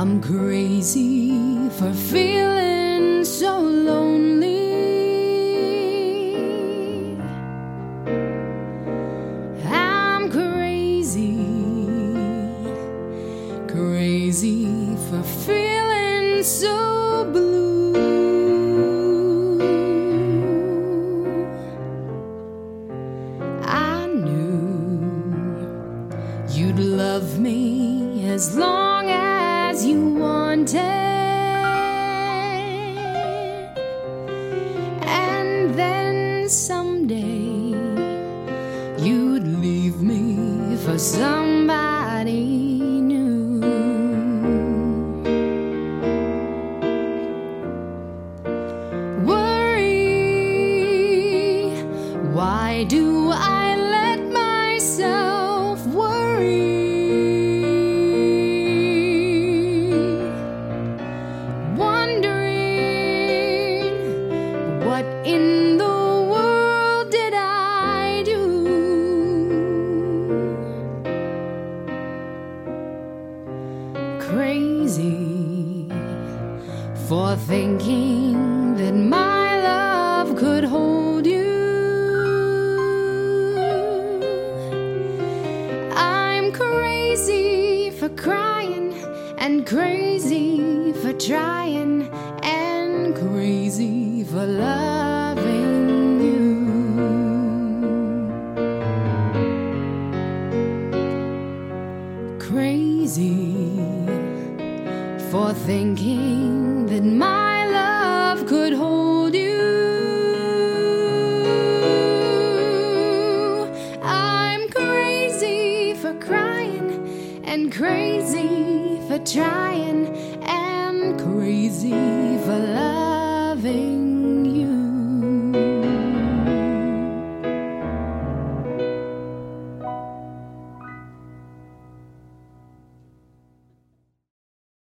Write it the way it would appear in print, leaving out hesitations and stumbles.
I'm crazy for feeling so lonely. I'm crazy, crazy for feeling so blue. I knew you'd love me as long as you wanted, and then someday you'd leave me for somebody new. Worry, why do I let myself worry? What in the world did I do? Crazy for thinking that my love could hold you. I'm crazy for crying and crazy for trying and crazy for loving you. Crazy for thinking that my love could hold you. I'm crazy for crying and crazy for trying and crazy for love.